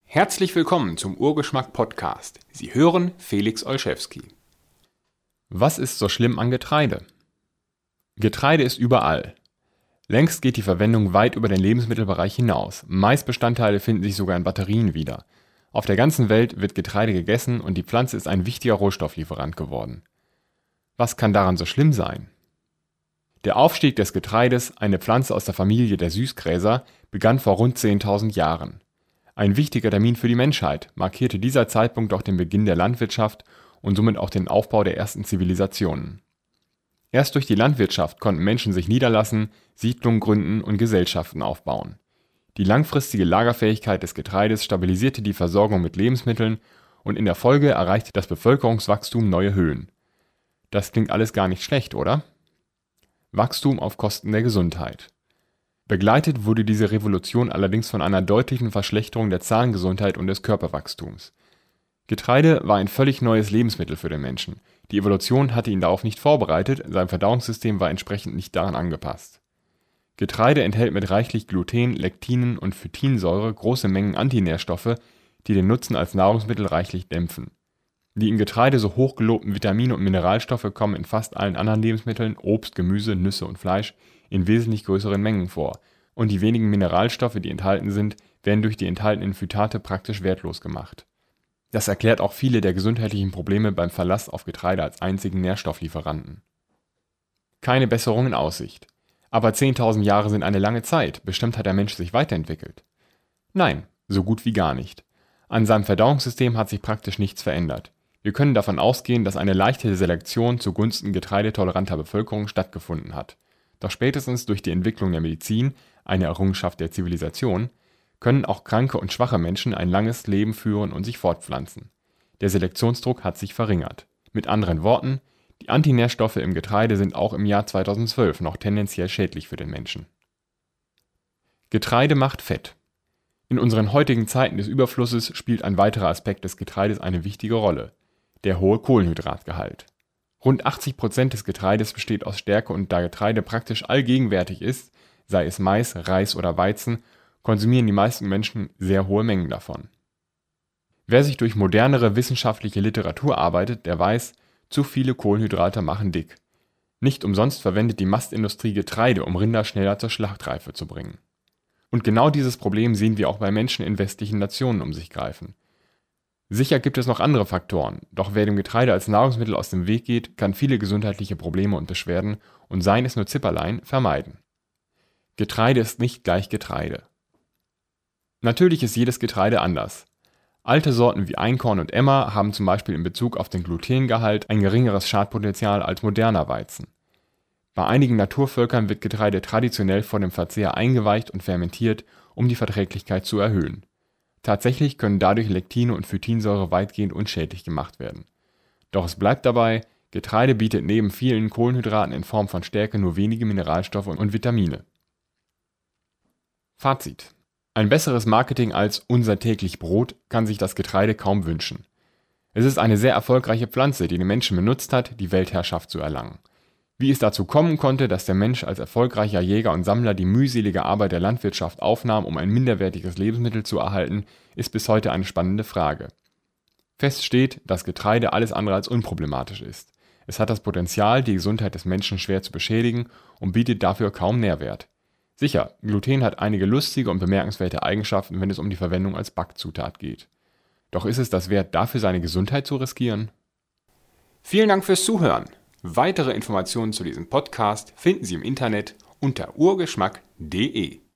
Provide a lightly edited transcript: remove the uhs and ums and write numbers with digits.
Herzlich willkommen zum Urgeschmack-Podcast. Sie hören Felix Olszewski. Was ist so schlimm an Getreide? Getreide ist überall. Längst geht die Verwendung weit über den Lebensmittelbereich hinaus. Maisbestandteile finden sich sogar in Batterien wieder. Auf der ganzen Welt wird Getreide gegessen und die Pflanze ist ein wichtiger Rohstofflieferant geworden. Was kann daran so schlimm sein? Der Aufstieg des Getreides, eine Pflanze aus der Familie der Süßgräser, begann vor rund 10.000 Jahren. Ein wichtiger Termin für die Menschheit, markierte dieser Zeitpunkt auch den Beginn der Landwirtschaft und somit auch den Aufbau der ersten Zivilisationen. Erst durch die Landwirtschaft konnten Menschen sich niederlassen, Siedlungen gründen und Gesellschaften aufbauen. Die langfristige Lagerfähigkeit des Getreides stabilisierte die Versorgung mit Lebensmitteln und in der Folge erreichte das Bevölkerungswachstum neue Höhen. Das klingt alles gar nicht schlecht, oder? Wachstum auf Kosten der Gesundheit. Begleitet wurde diese Revolution allerdings von einer deutlichen Verschlechterung der Zahngesundheit und des Körperwachstums. Getreide war ein völlig neues Lebensmittel für den Menschen. Die Evolution hatte ihn darauf nicht vorbereitet, sein Verdauungssystem war entsprechend nicht daran angepasst. Getreide enthält mit reichlich Gluten, Lektinen und Phytinsäure große Mengen Antinährstoffe, die den Nutzen als Nahrungsmittel reichlich dämpfen. Die im Getreide so hoch gelobten Vitamine und Mineralstoffe kommen in fast allen anderen Lebensmitteln, Obst, Gemüse, Nüsse und Fleisch, in wesentlich größeren Mengen vor, und die wenigen Mineralstoffe, die enthalten sind, werden durch die enthaltenen Phytate praktisch wertlos gemacht. Das erklärt auch viele der gesundheitlichen Probleme beim Verlass auf Getreide als einzigen Nährstofflieferanten. Keine Besserung in Aussicht. Aber 10.000 Jahre sind eine lange Zeit, bestimmt hat der Mensch sich weiterentwickelt. Nein, so gut wie gar nicht. An seinem Verdauungssystem hat sich praktisch nichts verändert. Wir können davon ausgehen, dass eine leichte Selektion zugunsten getreidetoleranter Bevölkerung stattgefunden hat. Doch spätestens durch die Entwicklung der Medizin, eine Errungenschaft der Zivilisation, können auch kranke und schwache Menschen ein langes Leben führen und sich fortpflanzen. Der Selektionsdruck hat sich verringert. Mit anderen Worten, die Antinährstoffe im Getreide sind auch im Jahr 2012 noch tendenziell schädlich für den Menschen. Getreide macht Fett. In unseren heutigen Zeiten des Überflusses spielt ein weiterer Aspekt des Getreides eine wichtige Rolle: der hohe Kohlenhydratgehalt. Rund 80% des Getreides besteht aus Stärke und da Getreide praktisch allgegenwärtig ist, sei es Mais, Reis oder Weizen, konsumieren die meisten Menschen sehr hohe Mengen davon. Wer sich durch modernere wissenschaftliche Literatur arbeitet, der weiß, zu viele Kohlenhydrate machen dick. Nicht umsonst verwendet die Mastindustrie Getreide, um Rinder schneller zur Schlachtreife zu bringen. Und genau dieses Problem sehen wir auch bei Menschen in westlichen Nationen um sich greifen. Sicher gibt es noch andere Faktoren, doch wer dem Getreide als Nahrungsmittel aus dem Weg geht, kann viele gesundheitliche Probleme und Beschwerden, und seien es nur Zipperlein, vermeiden. Getreide ist nicht gleich Getreide. Natürlich ist jedes Getreide anders. Alte Sorten wie Einkorn und Emmer haben zum Beispiel in Bezug auf den Glutengehalt ein geringeres Schadpotenzial als moderner Weizen. Bei einigen Naturvölkern wird Getreide traditionell vor dem Verzehr eingeweicht und fermentiert, um die Verträglichkeit zu erhöhen. Tatsächlich können dadurch Lektine und Phytinsäure weitgehend unschädlich gemacht werden. Doch es bleibt dabei, Getreide bietet neben vielen Kohlenhydraten in Form von Stärke nur wenige Mineralstoffe und Vitamine. Fazit: Ein besseres Marketing als unser täglich Brot kann sich das Getreide kaum wünschen. Es ist eine sehr erfolgreiche Pflanze, die den Menschen benutzt hat, die Weltherrschaft zu erlangen. Wie es dazu kommen konnte, dass der Mensch als erfolgreicher Jäger und Sammler die mühselige Arbeit der Landwirtschaft aufnahm, um ein minderwertiges Lebensmittel zu erhalten, ist bis heute eine spannende Frage. Fest steht, dass Getreide alles andere als unproblematisch ist. Es hat das Potenzial, die Gesundheit des Menschen schwer zu beschädigen und bietet dafür kaum Nährwert. Sicher, Gluten hat einige lustige und bemerkenswerte Eigenschaften, wenn es um die Verwendung als Backzutat geht. Doch ist es das wert, dafür seine Gesundheit zu riskieren? Vielen Dank fürs Zuhören. Weitere Informationen zu diesem Podcast finden Sie im Internet unter urgeschmack.de.